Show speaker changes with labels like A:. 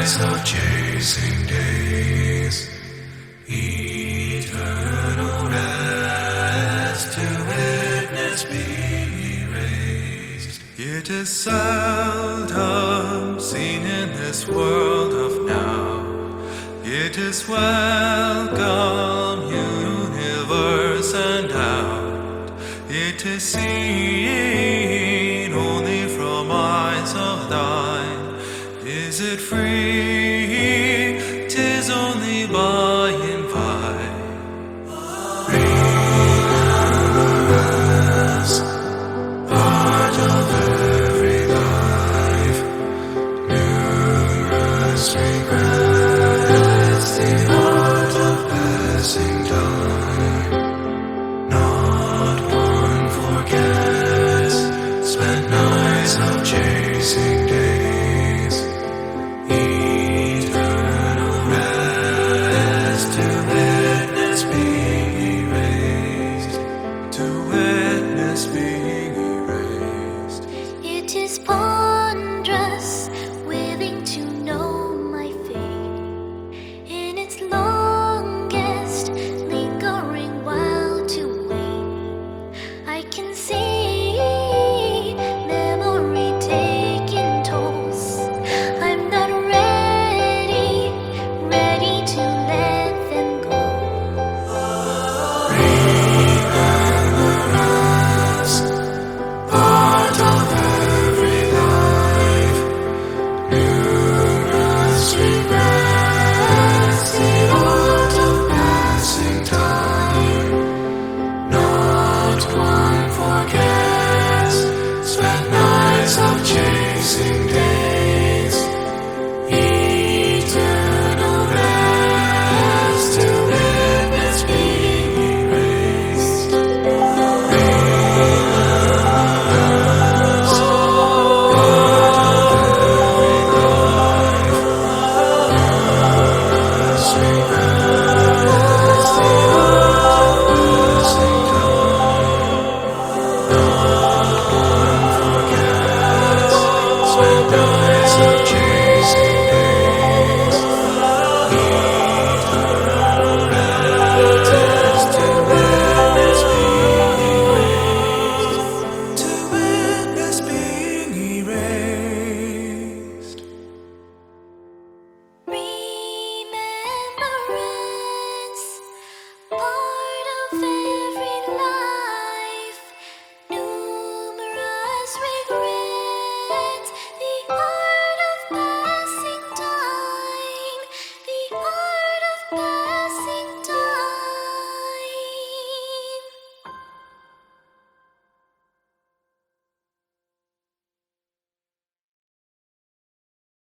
A: eyes are chasing days, eternal rest to witness be raised. It is seldom seen in this world of now. It is welcome, universe and out. It is seen only from eyes of thine. Is it free? 'Tis only by